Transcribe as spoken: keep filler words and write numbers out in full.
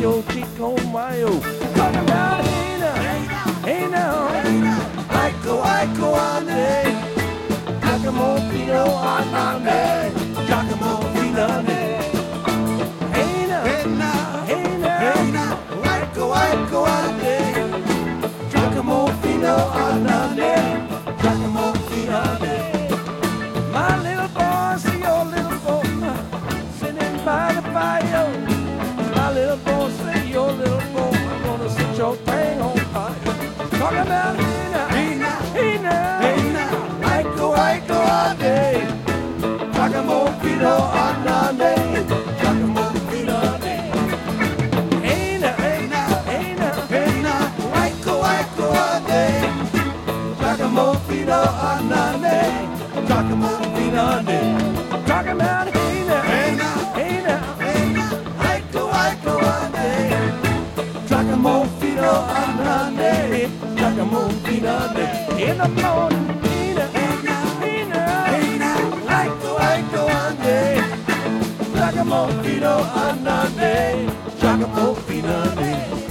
your cheek on my own. Talking about hey now, hey now, hey now. Aiko, aiko, ane. Giacomo Fino, anane. Giacomo Fino, ane. Hey now, hey now, hey now, hey now. Aiko, aiko, ane. Giacomo Fino, anane. Giacomo Fino, ane. My little boy, see your little boy sitting by the fire. My little boy, see your little boy, I'm gonna set your thing on fire. Talking about hey now, hey now, hey now, hey now. Aiko, aiko, ane. Giacomo Fino, anane. Giacomo Fino, ane. Hey now, hey now, hey now, hey now. Aiko, aiko, ane. Giacomo Fino, anane. Giacomo Fino, ane. Talking about hey now, hey now, hey now, hey now. Aiko, aiko, ane. Giacomo Fino, anane. Giacomo Fino, ane. In the morning, hey now, hey now, hey now, hey now. Aiko, aiko, ane. Giacomo Fino, anane. Giacomo Fino, ane.